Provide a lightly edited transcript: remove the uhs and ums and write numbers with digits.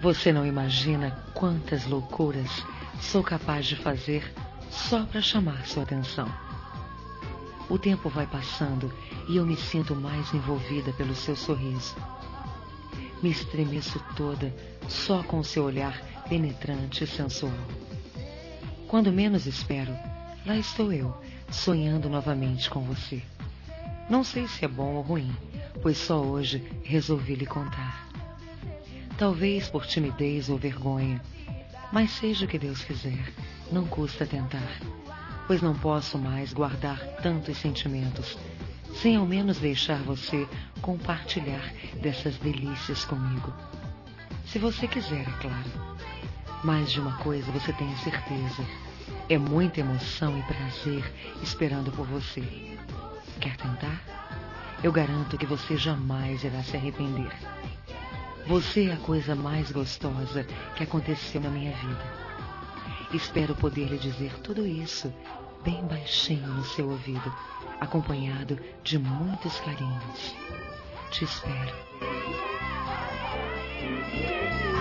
Você não imagina quantas loucuras sou capaz de fazer só para chamar sua atenção. O tempo vai passando e eu me sinto mais envolvida pelo seu sorriso. Me estremeço toda só com o seu olhar penetrante e sensual. Quando menos espero, lá estou eu, sonhando novamente com você. Não sei se é bom ou ruim, pois só hoje resolvi lhe contar. Talvez por timidez ou vergonha, mas seja o que Deus quiser, não custa tentar, pois não posso mais guardar tantos sentimentos, sem ao menos deixar você compartilhar dessas delícias comigo. Se você quiser, é claro. Mais de uma coisa você tenha certeza, é muita emoção e prazer esperando por você. Quer tentar? Eu garanto que você jamais irá se arrepender. Você é a coisa mais gostosa que aconteceu na minha vida. Espero poder lhe dizer tudo isso bem baixinho no seu ouvido, acompanhado de muitos carinhos. Te espero.